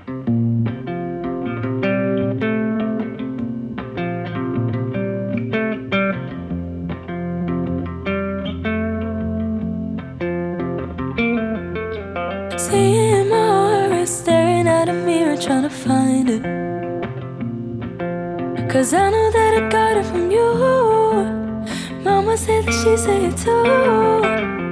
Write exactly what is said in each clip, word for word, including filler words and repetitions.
Seeing my aura, staring at a mirror, trying to find it. Cause I know that I got it from you. Mama said that she said it too.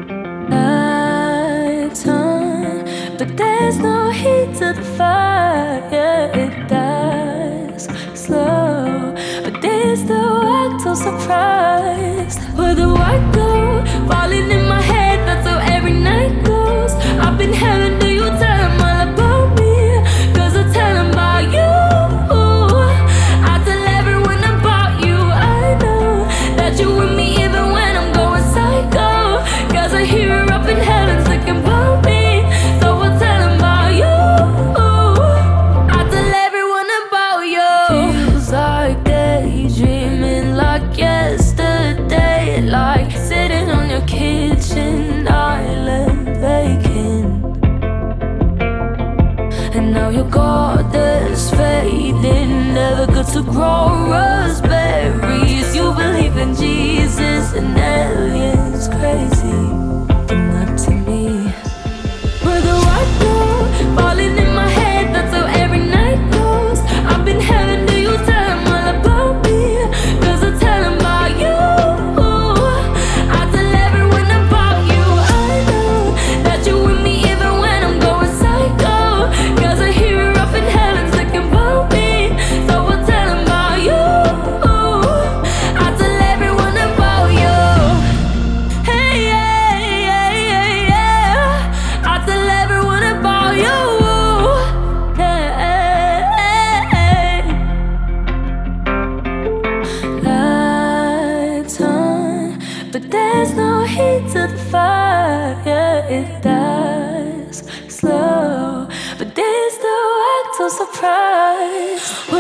Lights on, but there's no heat to the fire. Yeah, it dies slow, but they still act so surprised. With the white glow falling in my head, that's how every night goes. I've been having, do you tell them all about me? Cause I tell them about you. I tell everyone about you. I know that you with me even when I'm going psycho. Cause I hear her up in heaven thinking about me. So I tell them about you. I tell everyone about you. Feels like daydreaming, like yesterday, like sitting on your kitchen island baking. And now your goddess fading, never good to grow raspberries. You believe in Jesus and aliens, crazy, but not to me. With the white glow falling in my head, that's how every night goes. I've been having, do you tell them all about me? Cause I tell them about you. I tell everyone about you. I know that you with me even when I'm going psycho. Cause I hear her up in heaven thinking about me. So I tell them about you. I tell everyone about you. Hey, yeah, yeah, yeah, yeah. I tell everyone about you. Hey, lights on, but there's no heat to the fire. Yeah, it dies slow, but they still act so surprised.